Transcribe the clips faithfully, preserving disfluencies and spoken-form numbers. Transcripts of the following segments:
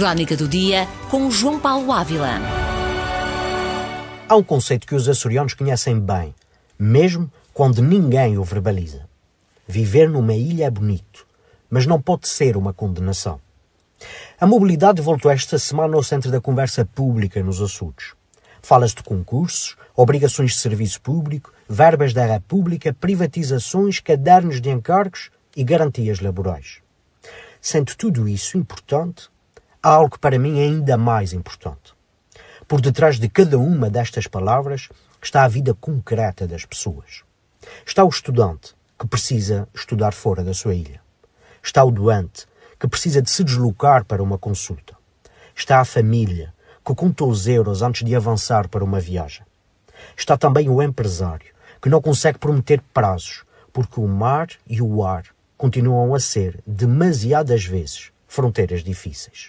Crónica do Dia, com João Paulo Ávila. Há um conceito que os açorianos conhecem bem, mesmo quando ninguém o verbaliza. Viver numa ilha é bonito, mas não pode ser uma condenação. A mobilidade voltou esta semana ao centro da conversa pública nos Açores. Fala-se de concursos, obrigações de serviço público, verbas da República, privatizações, cadernos de encargos e garantias laborais. Sendo tudo isso importante, há algo para mim ainda mais importante. Por detrás de cada uma destas palavras está a vida concreta das pessoas. Está o estudante, que precisa estudar fora da sua ilha. Está o doente, que precisa de se deslocar para uma consulta. Está a família, que conta os euros antes de avançar para uma viagem. Está também o empresário, que não consegue prometer prazos, porque o mar e o ar continuam a ser, demasiadas vezes, fronteiras difíceis.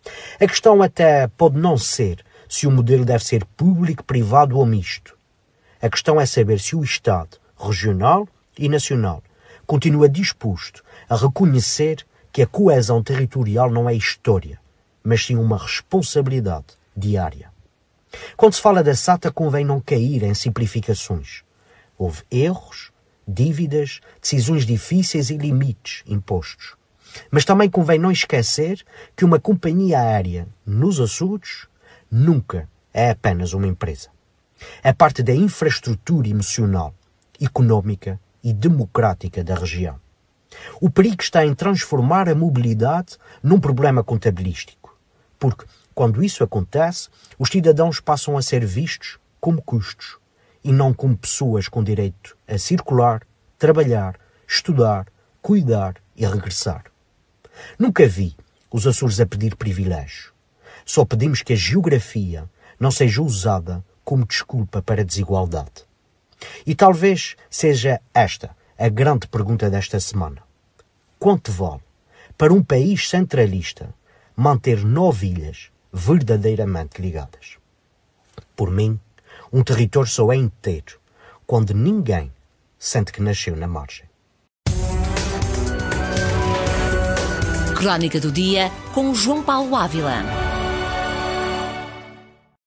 A questão até pode não ser se o modelo deve ser público, privado ou misto. A questão é saber se o Estado, regional e nacional, continua disposto a reconhecer que a coesão territorial não é história, mas sim uma responsabilidade diária. Quando se fala da S A T A, convém não cair em simplificações. Houve erros, dívidas, decisões difíceis e limites impostos. Mas também convém não esquecer que uma companhia aérea nos Açores nunca é apenas uma empresa. É parte da infraestrutura emocional, económica e democrática da região. O perigo está em transformar a mobilidade num problema contabilístico, porque, quando isso acontece, os cidadãos passam a ser vistos como custos e não como pessoas com direito a circular, trabalhar, estudar, cuidar e regressar. Nunca vi os Açores a pedir privilégio. Só pedimos que a geografia não seja usada como desculpa para a desigualdade. E talvez seja esta a grande pergunta desta semana. Quanto vale, para um país centralista, manter nove ilhas verdadeiramente ligadas? Por mim, um território só é inteiro quando ninguém sente que nasceu na margem. Crónica do Dia, com João Paulo Ávila.